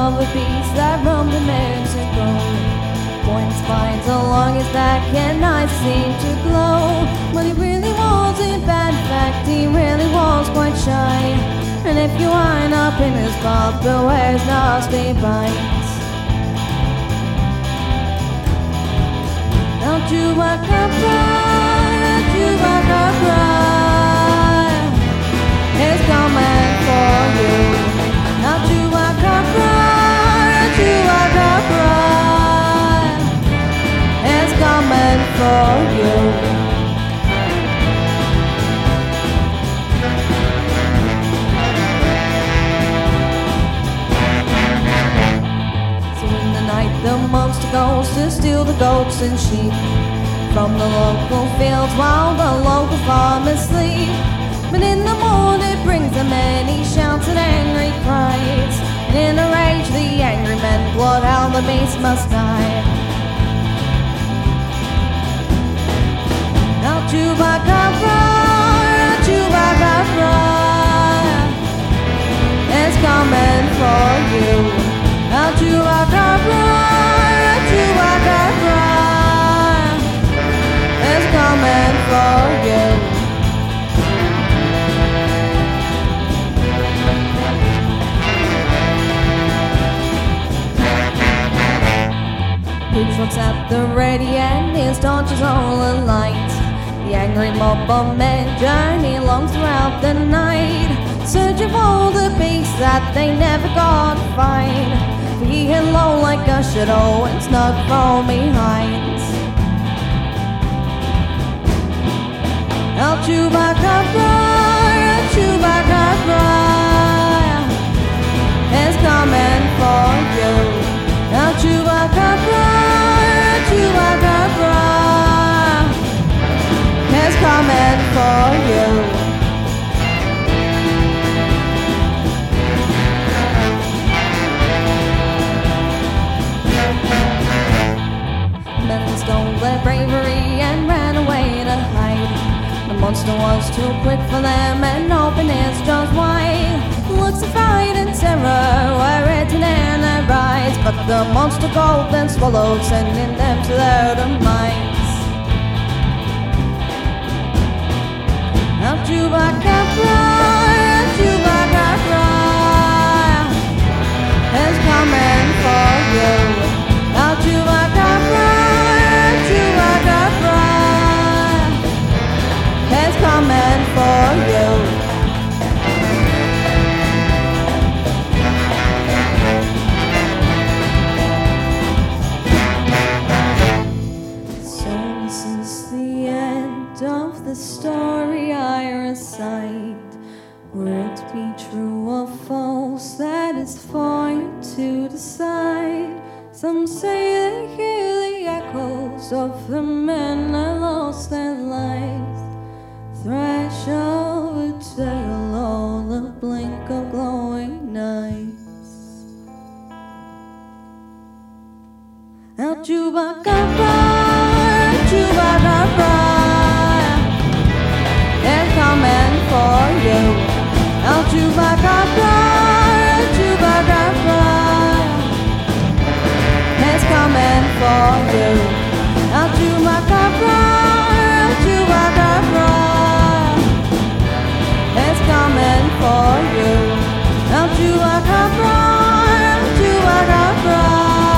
of a beast that roamed in Mexico. Points finds along his back and eyes seem to glow. But he really wasn't bad, in fact he really was quite shy. And if you wind up in his path, beware his nasty bites. Now Chupacabra, Chupacabra is coming for you. Now Chupacabra, Chupacabra is coming for you. So in the night the monster goes to steal the goats and sheep from the local fields while the local farmers sleep. But in the morning it brings them and he shouts and angry cries. And in a rage the angry men plot how the beast must die. Now Chupacabra, Chupacabra is coming for you. Now Chupacabra, Chupacabra is coming for you. Pitchforks at the ready and his torches all alight. The angry mob of men journey along throughout the night, searching for the beast that they never got to find. For he hid low like a shadow and snuck from behind. Now Chupacabra, Chupacabra is coming for you. Now Chupacabra, Chupacabra is coming for you. Men stole their bravery and ran away to hide. The monster was too quick for them and opened his jaws wide. Looks of fright and terror were written in their eyes, but the monster gulped and swallowed, sending them to their demise. Now Chupacabra, Chupacabra is coming for you. Now Chupacabra, Chupacabra is coming for you. Of the story I recite, were it be true or false, that is for you to decide. Some say they hear the echoes of the men that lost their lives, thrash of a tale, all the blink of glowing nights. Now Chupacabra, Chupacabra is coming for you. Now Chupacabra, Chupacabra is coming for you. Now Chupacabra, Chupacabra is coming for you. Now Chupacabra, Chupacabra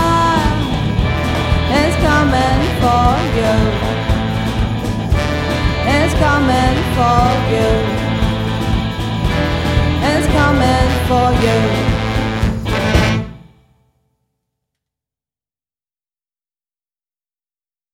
is coming for you. It's coming for you. It's coming for you.